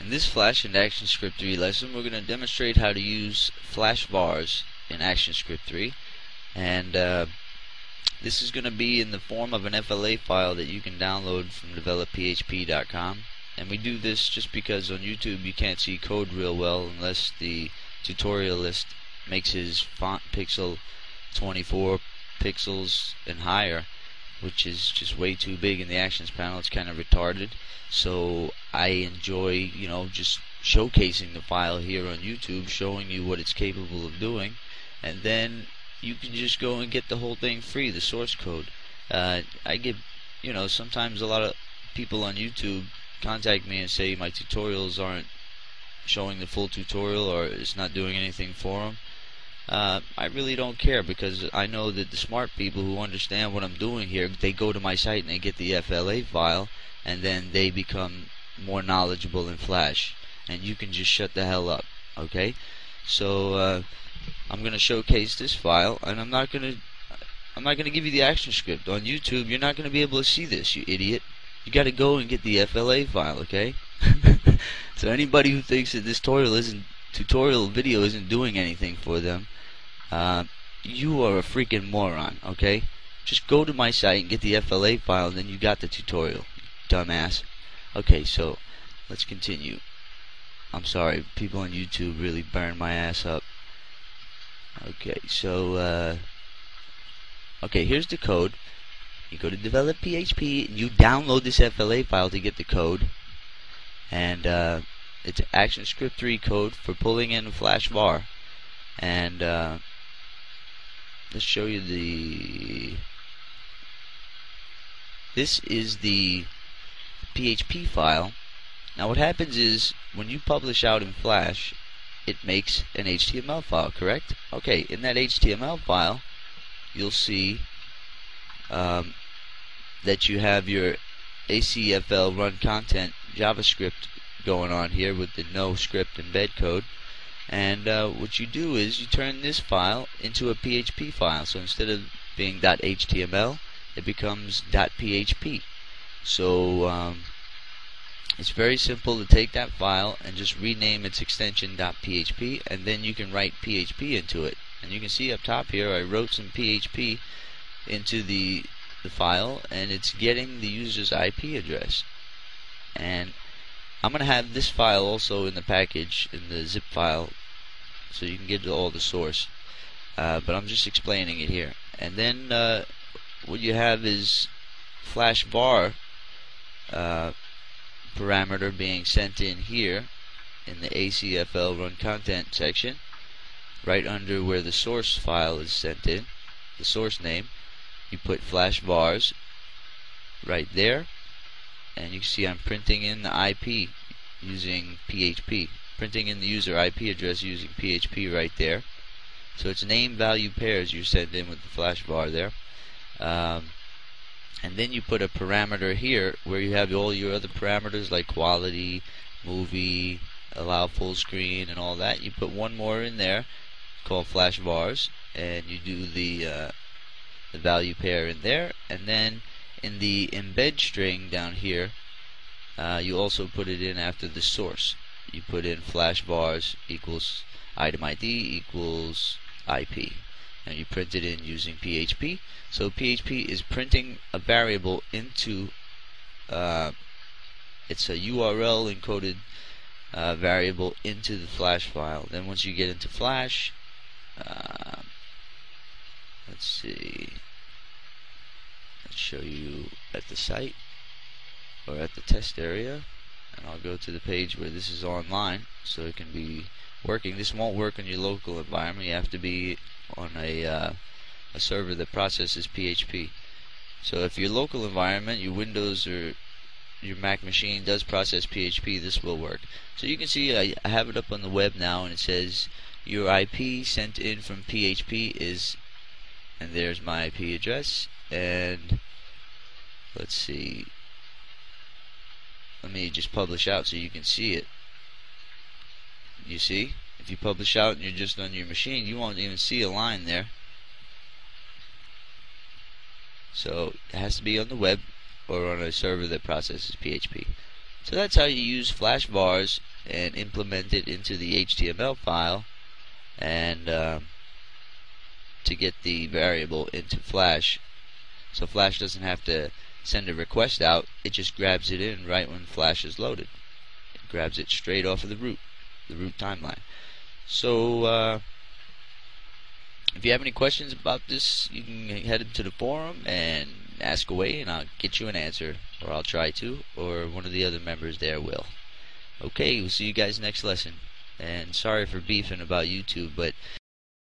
In this Flash and ActionScript 3 lesson, we're going to demonstrate how to use flash bars in ActionScript 3, and this is going to be in the form of an FLA file that you can download from developphp.com. And we do this just because on YouTube you can't see code real well unless the tutorialist makes his font pixel 24 pixels and higher, which is just way too big in the actions panel. It's kind of retarded. So I enjoy, just showcasing the file here on YouTube, showing you what it's capable of doing, and then you can just go and get the whole thing free, the source code. I get, sometimes a lot of people on YouTube contact me and say my tutorials aren't showing the full tutorial or it's not doing anything for them. I really don't care, because I know that the smart people who understand what I'm doing here, they go to my site and they get the FLA file, and then they become more knowledgeable in Flash, and you can just shut the hell up. Okay, so I'm going to showcase this file, and I'm not going to give you the action script. On YouTube you're not going to be able to see this, you idiot. You got to go and get the FLA file. Okay. So anybody who thinks that this tutorial video isn't doing anything for them, you are a freaking moron. Okay, just go to my site and get the FLA file, and then you got the tutorial, dumbass. Okay, so let's continue. I'm sorry, people on YouTube really burn my ass up. Okay, so okay, here's the code. You go to develop PHP, you download this FLA file to get the code, and it's ActionScript 3 code for pulling in a flash bar. And let's show you this is the PHP file. Now what happens is, when you publish out in Flash, it makes an HTML file, correct? Okay, in that HTML file you'll see that you have your ACFL run content JavaScript going on here with the no script embed code. And what you do is you turn this file into a PHP file. So instead of being .html, it becomes .php. So it's very simple to take that file and just rename its extension .php, and then you can write PHP into it. And you can see up top here I wrote some PHP into the file, and it's getting the user's IP address. And I'm going to have this file also in the package, in the zip file, so you can get all the source. But I'm just explaining it here. And then what you have is flash bar parameter being sent in here in the ACFL run content section, right under where the source file is sent in, the source name. You put flash bars right there, and you can see I'm printing in the IP using PHP, printing in the user IP address using PHP right there. So it's name value pairs you send in with the flash bar there. And then you put a parameter here where you have all your other parameters like quality, movie, allow full screen, and all that. You put one more in there called flash bars, and you do the value pair in there. And then in the embed string down here, you also put it in after the source. You put in flash bars equals item ID equals IP, and you print it in using PHP. So PHP is printing a variable into it's a URL encoded variable into the flash file. Then once you get into Flash, let's see, let's show you at the site or at the test area, and I'll go to the page where this is online so it can be working. This won't work on your local environment. You have to be on a server that processes PHP. So if your local environment, your Windows or your Mac machine does process PHP, this will work. So you can see I have it up on the web now, and it says your IP sent in from PHP is, and there's my IP address. And let's see, let me just publish out so you can see it. You see, if you publish out and you're just on your machine, you won't even see a line there. So it has to be on the web or on a server that processes PHP. So that's how you use flash bars and implement it into the HTML file, and to get the variable into Flash, so Flash doesn't have to send a request out. It just grabs it in right when Flash is loaded. It grabs it straight off of the root timeline. So if you have any questions about this, you can head into the forum and ask away, and I'll get you an answer, or I'll try to, or one of the other members there will. Okay, we'll see you guys next lesson. And sorry for beefing about YouTube, but